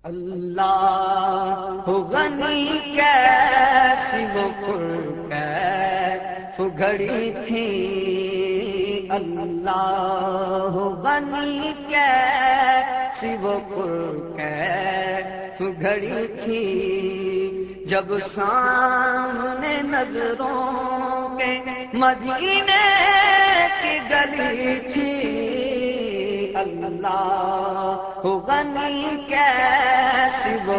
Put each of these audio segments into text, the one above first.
اللہ غنی کیسی وہ پرکیف گھڑی تھی، اللہ غنی کیسی وہ پرکیف گھڑی تھی، جب سامنے نظروں کے مدینے کی گلی تھی، اللہ غنی کیسی وہ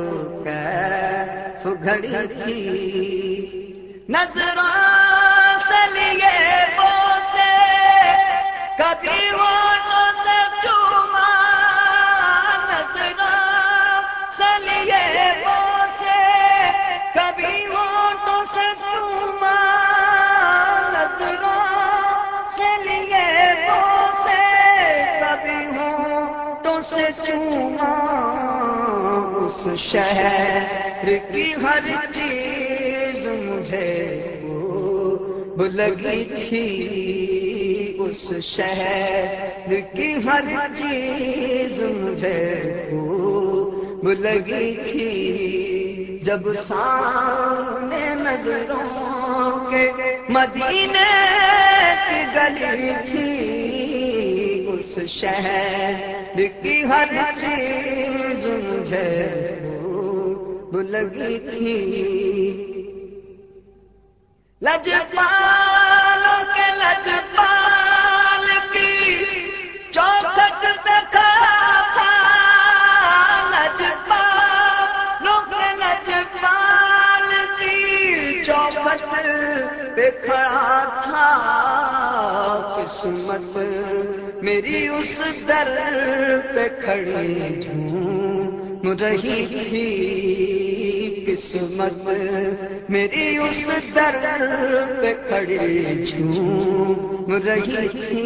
پرکیف گھڑی تھی، نظروں سے لیے بوسے کبھی ہونٹوں سے چوما، نظروں سے لیے بوسے کبھی ہونٹوں سے چوما، نظروں سے لیے بوسے کبھی ہونٹوں سے چوما، اس شہر کی ہر چیز مجھے خوب لگی تھی، اس شہر کی ہر چیز مجھے خوب لگی تھی، جب سامنے نظروں کے مدینے کی گلی تھی، اس شہر کی ہر چیز مجھے خوب لگی تھی، لجپالوں کے لجپال کی چوکھٹ پہ کھڑا تھا، لجپالوں کے لجپال کی چوکھٹ پہ کھڑا تھا، قسمت میری اس در پہ کھڑی جھوم رہی تھی، قسمت میری اس در پہ کھڑی جھوم رہی تھی،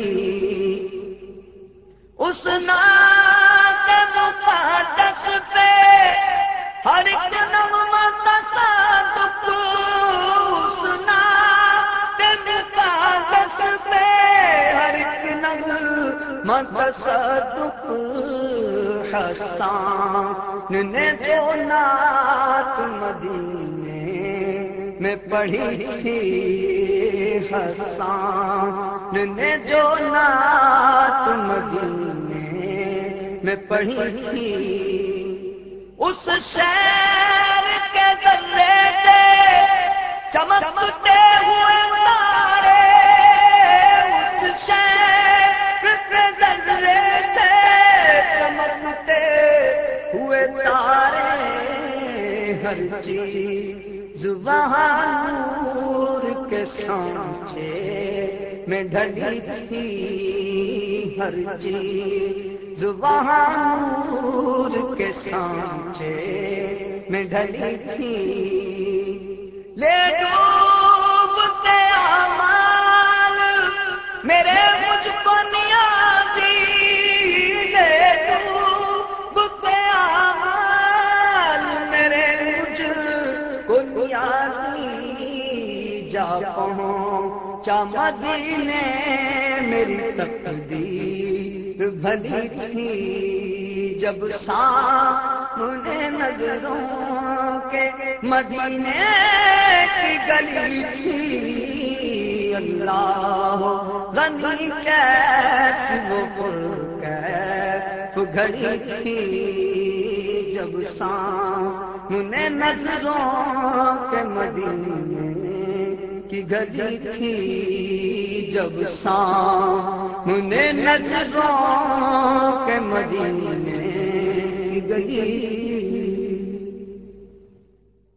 اس نام مقدس پہ ہر ایک نغمہ تصادق، اس نام مقدس پہ ہر ایک نغمہ تصادق، حسان نے جو نعت مدینے میں پڑھی تھی، حسان نے جو نعت مدینے میں پڑھی تھی، اس شہر کے ذرے سے چمکتے ہوئے تارے، اس شہر کے ذرے سے چمکتے ہوئے تارے، ہر چیز وہاں نور کے سانچے میں ڈھلی تھی، ہر چیز وہاں نور کے سانچے میں ڈھلی تھی، لے ڈوبتے اعمال میرے مجھ کو نیازی، لے ڈوبتے اعمال میرے مجھ کو نیازی، جا پہنچا مدینے میری تقدیر بھلی تھی، جب سامنے نظروں کے مدینے کی گلی تھی، اللہ غنی کیسی وہ پرکیف گھڑی تھی، جب سامنے نظروں کے مدینے کی گلی تھی، جب سامنے نظروں کے مدینے کی گلی